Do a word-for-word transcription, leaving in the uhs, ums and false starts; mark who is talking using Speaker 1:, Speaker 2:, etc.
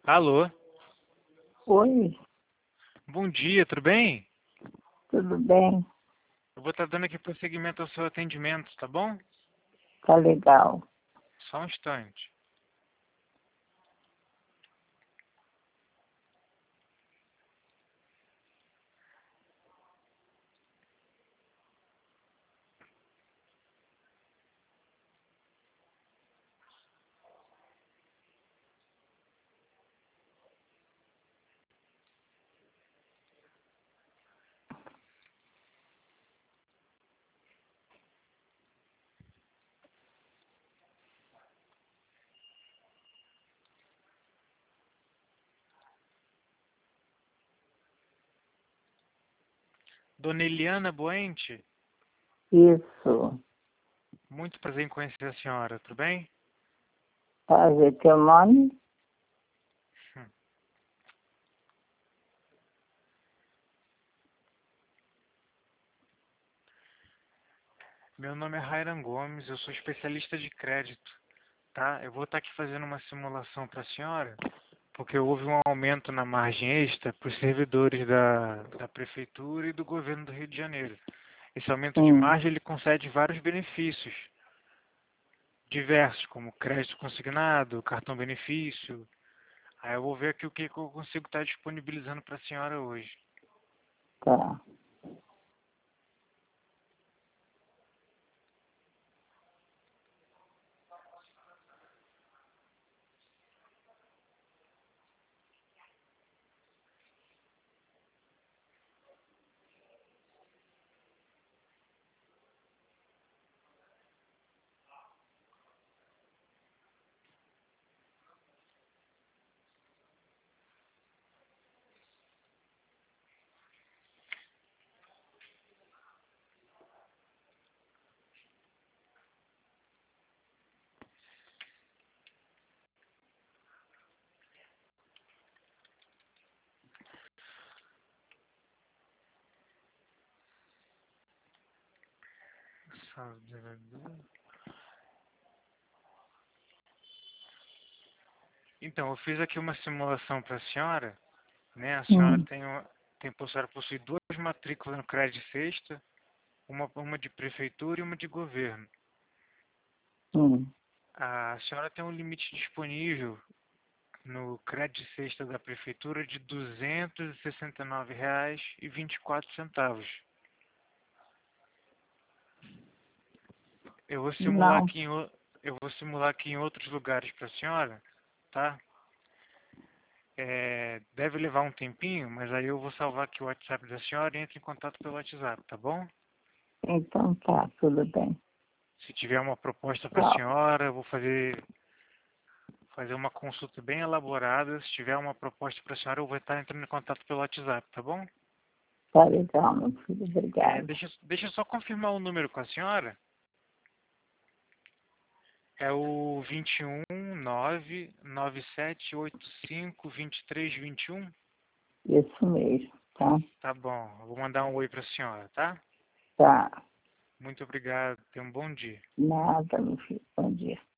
Speaker 1: Alô,
Speaker 2: Oi,
Speaker 1: bom dia, tudo bem?
Speaker 2: tudo bem?
Speaker 1: Eu vou estar dando aqui prosseguimento ao seu atendimento, tá bom?
Speaker 2: Tá legal.
Speaker 1: Só um instante. Dona Eliana Boente,
Speaker 2: Isso.
Speaker 1: muito prazer em conhecer a senhora, tudo bem?
Speaker 2: Fazer teu nome?
Speaker 1: Hum. Meu nome é Rairan Gomes, eu sou especialista de crédito, tá? Eu vou estar aqui fazendo uma simulação para a senhora, porque houve um aumento na margem extra para os servidores da, da Prefeitura e do Governo do Rio de Janeiro. Esse aumento de
Speaker 2: Sim.
Speaker 1: margem ele concede vários benefícios diversos, como crédito consignado, cartão benefício. Aí eu vou ver aqui o que que eu consigo estar disponibilizando para a senhora hoje.
Speaker 2: Tá.
Speaker 1: Então, eu fiz aqui uma simulação para a senhora, né? A senhora
Speaker 2: Hum,
Speaker 1: tem, uma- tem a senhora possui duas matrículas no Crédito Sexta, uma, uma de prefeitura e uma de governo.
Speaker 2: hum.
Speaker 1: A senhora tem um limite disponível no Crédito Sexta da prefeitura de duzentos e sessenta e nove reais e vinte e quatro centavos. Eu vou simular
Speaker 2: Não.
Speaker 1: aqui em, o- eu vou simular aqui em outros lugares para a senhora, tá? É, deve levar um tempinho, mas aí eu vou salvar aqui o WhatsApp da senhora e entre em contato pelo WhatsApp, tá bom?
Speaker 2: Então tá, tudo bem.
Speaker 1: Se tiver uma proposta para a
Speaker 2: Tchau.
Speaker 1: senhora, eu vou fazer, fazer uma consulta bem elaborada. Se tiver uma proposta para a senhora, eu vou estar entrando em contato pelo WhatsApp, tá bom?
Speaker 2: Tá legal, meu filho.
Speaker 1: É,
Speaker 2: Obrigada.
Speaker 1: deixa, deixa eu só confirmar o número com a senhora. É o vinte e um nove nove sete oito cinco vinte e três vinte e um.
Speaker 2: Isso mesmo, tá?
Speaker 1: Tá bom, eu vou mandar um oi para a senhora, tá?
Speaker 2: Tá.
Speaker 1: Muito obrigado, tenha um bom dia.
Speaker 2: Nada, meu filho. Bom dia.